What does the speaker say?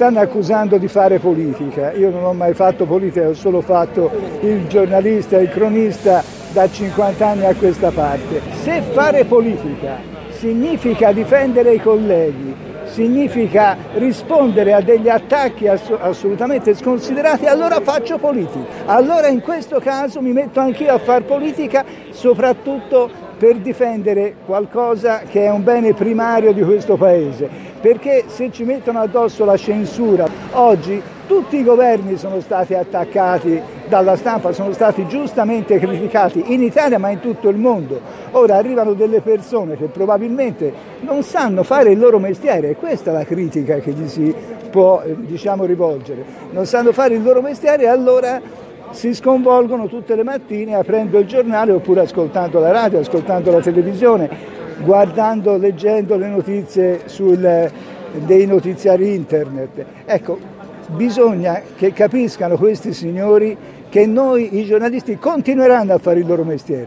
stanno accusando di fare politica. Io non ho mai fatto politica, ho solo fatto il giornalista, il cronista da 50 anni a questa parte. Se fare politica significa difendere i colleghi, significa rispondere a degli attacchi assolutamente sconsiderati, allora faccio politica. Allora in questo caso mi metto anch'io a fare politica, soprattutto per difendere qualcosa che è un bene primario di questo Paese. Perché se ci mettono addosso la censura, oggi tutti i governi sono stati attaccati dalla stampa, sono stati giustamente criticati in Italia ma in tutto il mondo. Ora arrivano delle persone che probabilmente non sanno fare il loro mestiere, e questa è la critica che gli si può rivolgere. Non sanno fare il loro mestiere e allora si sconvolgono tutte le mattine aprendo il giornale oppure ascoltando la radio, ascoltando la televisione, guardando, leggendo le notizie dei notiziari internet. Ecco, bisogna che capiscano questi signori che noi, i giornalisti, continueranno a fare il loro mestiere.